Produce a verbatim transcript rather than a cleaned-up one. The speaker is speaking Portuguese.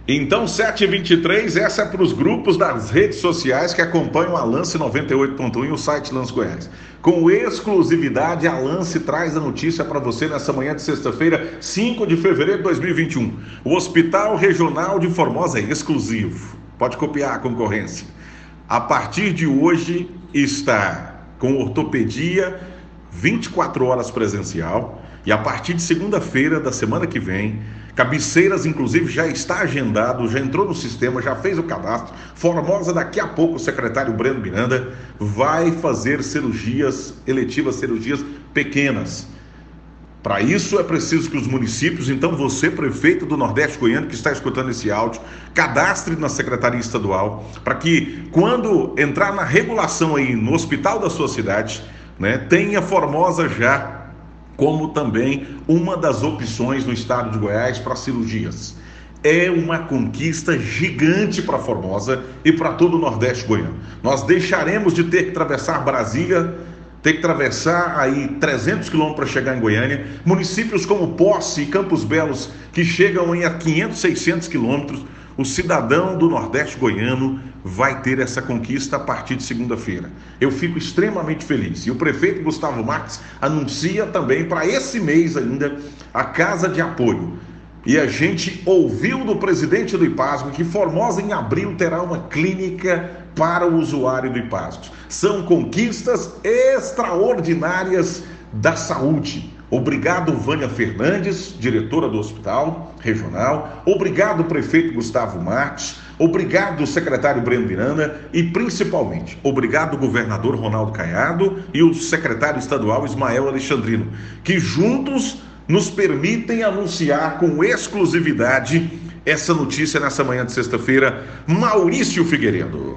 Então, sete e vinte e três, essa é para os grupos das redes sociais que acompanham a Lance noventa e oito ponto um e o site Lance Goiás. Com exclusividade, a Lance traz a notícia para você nessa manhã de sexta-feira, cinco de fevereiro de dois mil e vinte e um. O Hospital Regional de Formosa é exclusivo. Pode copiar a concorrência. A partir de hoje está com ortopedia vinte e quatro horas presencial e a partir de segunda-feira da semana que vem, cabeceiras inclusive já está agendado, já entrou no sistema, já fez o cadastro. Formosa, daqui a pouco o secretário Breno Miranda vai fazer cirurgias eletivas, cirurgias pequenas. Para isso é preciso que os municípios, então você, prefeito do Nordeste Goiano que está escutando esse áudio, cadastre na Secretaria Estadual, para que quando entrar na regulação aí no hospital da sua cidade, né, tenha Formosa já como também uma das opções no estado de Goiás para cirurgias. É uma conquista gigante para Formosa e para todo o Nordeste Goiano. Nós deixaremos de ter que atravessar Brasília, ter que atravessar aí trezentos quilômetros para chegar em Goiânia. Municípios como Posse e Campos Belos, que chegam em a quinhentos, seiscentos quilômetros, o cidadão do Nordeste Goiano vai ter essa conquista a partir de segunda-feira. Eu fico extremamente feliz. E o prefeito Gustavo Marques anuncia também para esse mês ainda a Casa de Apoio. E a gente ouviu do presidente do IPASGO que Formosa em abril terá uma clínica para o usuário do IPASGO. São conquistas extraordinárias da saúde. Obrigado, Vânia Fernandes, diretora do Hospital Regional. Obrigado, prefeito Gustavo Marques. Obrigado, secretário Breno Miranda. E, principalmente, obrigado, governador Ronaldo Caiado e o secretário estadual Ismael Alexandrino, que juntos nos permitem anunciar com exclusividade essa notícia nessa manhã de sexta-feira. Maurício Figueiredo.